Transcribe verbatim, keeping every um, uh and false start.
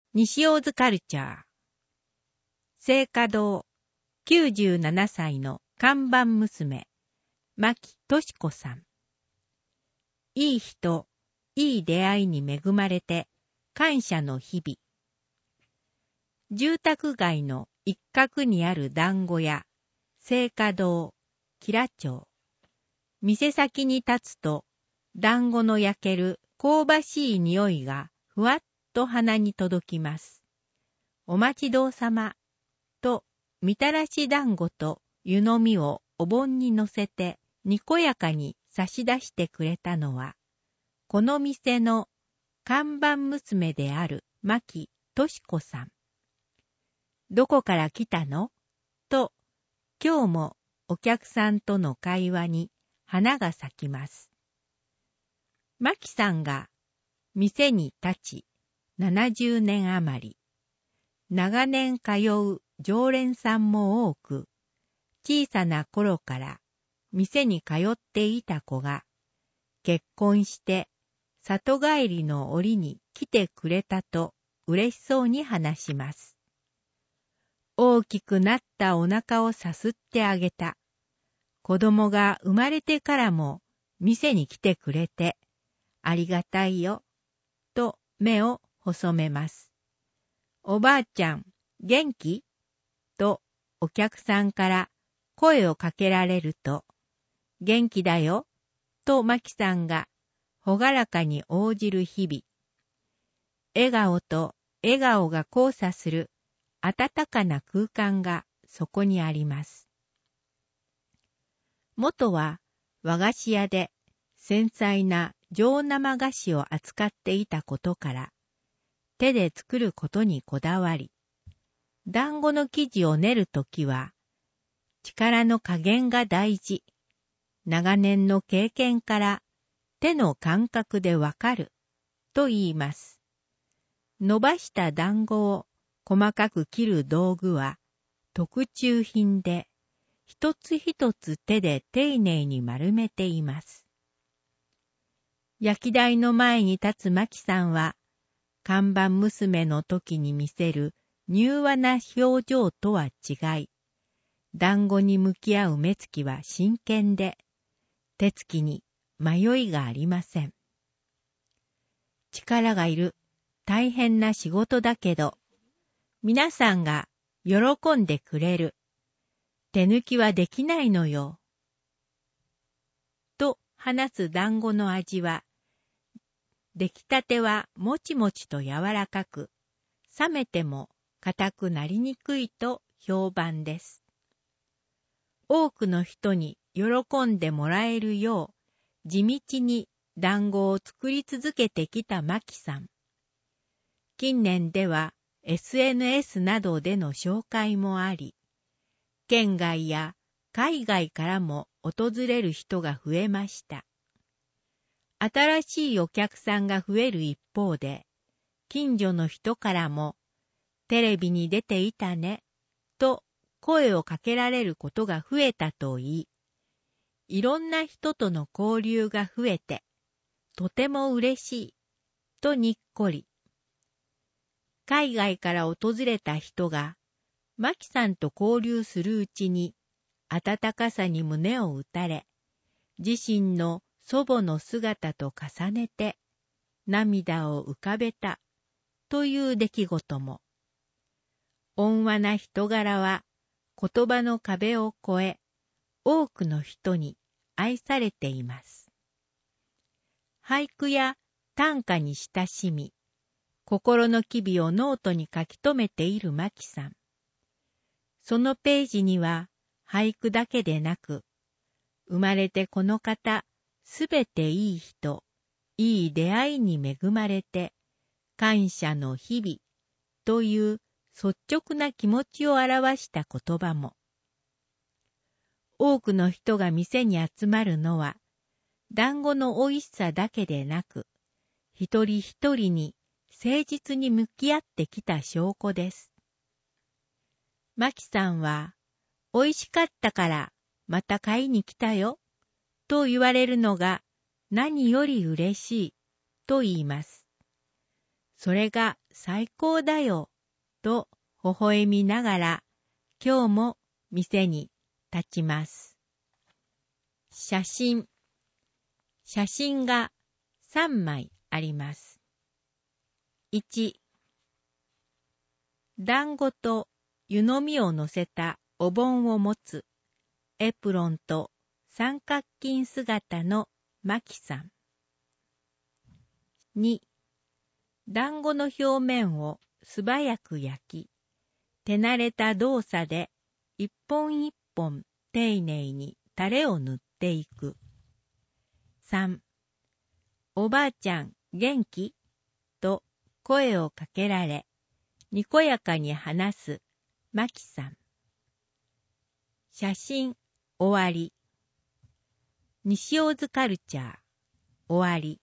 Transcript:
西大津カルチャー。聖華堂きゅうじゅうななさいの看板娘、牧俊子さん。いい人、いい出会いに恵まれて感謝の日々。住宅街の一角にある団子屋、聖華堂、吉良町。店先に立つと、団子の焼ける香ばしい匂いがふわっと鼻に届きます。お待ちどうさまと、みたらし団子と湯飲みをお盆に乗せてにこやかに差し出してくれたのは、この店の看板娘である牧俊子さん。どこから来たのと、今日もお客さんとの会話に花が咲きます。牧さんが店に立ちななじゅうねん余り、長年通う常連さんも多く、小さな頃から店に通っていた子が、結婚して里帰りの折に来てくれたと嬉しそうに話します。大きくなったお腹をさすってあげた。子供が生まれてからも店に来てくれて、ありがたいよ、と目を細めます。おばあちゃん、元気？とお客さんから声をかけられると、元気だよ、と牧さんがほがらかに応じる日々。笑顔と笑顔が交差する温かな空間がそこにあります。元は和菓子屋で繊細な上生菓子を扱っていたことから、手で作ることにこだわり、団子の生地を練るときは、力の加減が大事。長年の経験から手の感覚でわかると言います。伸ばした団子を細かく切る道具は特注品で、一つ一つ手で丁寧に丸めています。焼き台の前に立つ牧さんは、看板娘の時に見せる柔和な表情とは違い、団子に向き合う目つきは真剣で、手つきに迷いがありません。力がいる大変な仕事だけど、皆さんが喜んでくれる。手抜きはできないのよ。と話す団子の味は、出来たてはもちもちと柔らかく、冷めても硬くなりにくいと評判です。多くの人に喜んでもらえるよう、地道に団子を作り続けてきた牧さん。近年では エスエヌエス などでの紹介もあり、県外や海外からも訪れる人が増えました。新しいお客さんが増える一方で、近所の人からも、テレビに出ていたね、と声をかけられることが増えたといい、いろんな人との交流が増えて、とても嬉しい、とにっこり。海外から訪れた人が、牧さんと交流するうちに、温かさに胸を打たれ、自身の祖母の姿と重ねて涙を浮かべたという出来事も。温和な人柄は言葉の壁を越え、多くの人に愛されています。俳句や短歌に親しみ、心の機微をノートに書き留めている牧さん。そのページには俳句だけでなく、生まれてこの方、すべていい人、いい出会いに恵まれて、感謝の日々という率直な気持ちを表した言葉も。多くの人が店に集まるのは、団子の美味しさだけでなく、一人一人に誠実に向き合ってきた証拠です。牧さんは、美味しかったからまた買いに来たよ、と言われるのが何より嬉しいと言います。それが最高だよ、と微笑みながら、今日も店に立ちます。写真。写真がさんまいあります。いち、団子と湯飲みを乗せたお盆を持つエプロンと三角巾姿のマキさん。に、団子の表面を素早く焼き、手慣れた動作で一本一本丁寧にタレを塗っていく。さん、おばあちゃん元気？と声をかけられ、にこやかに話すマキさん。写真終わり。西大津カルチャー終わり。